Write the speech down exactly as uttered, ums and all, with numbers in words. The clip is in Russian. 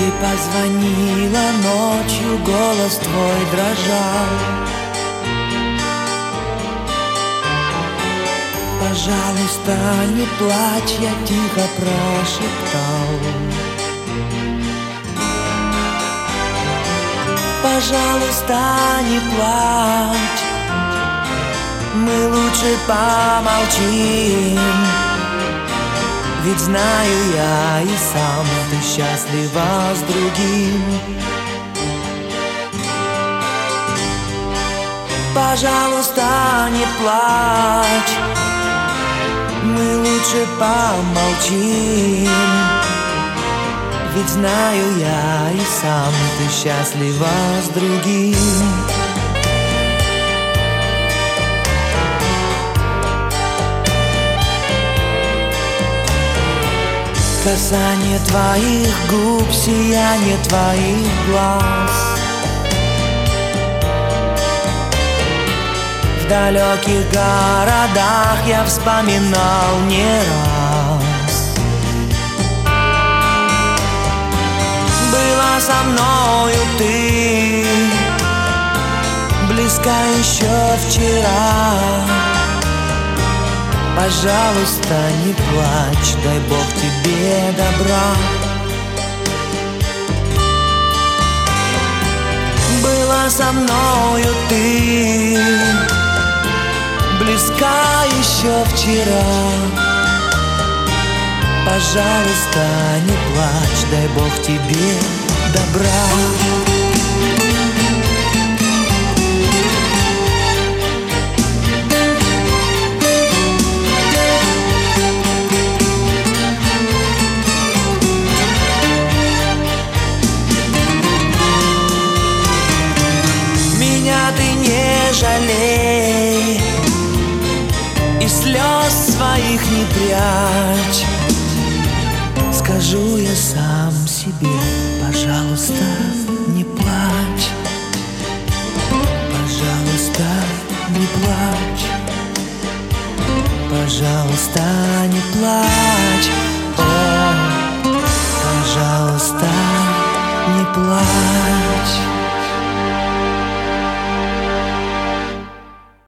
Ты позвонила ночью, голос твой дрожал. Пожалуйста, не плачь, я тихо прошептал. Пожалуйста, не плачь, мы лучше помолчим. Ведь знаю я и сам, ты счастлива с другим. Пожалуйста, не плачь, мы лучше помолчим. Ведь знаю я и сам, ты счастлива с другим. Касание твоих губ, сияние твоих глаз. В далеких городах я вспоминал не раз. Была со мною ты, близко еще вчера. Пожалуйста, не плачь, дай Бог тебе добра. Была со мною ты, близка еще вчера. Пожалуйста, не плачь, дай Бог тебе добра. Ты не жалей и слез своих не прячь. Скажу я сам себе, пожалуйста, не плачь. Пожалуйста, не плачь. Пожалуйста, не плачь. О, пожалуйста, не плачь.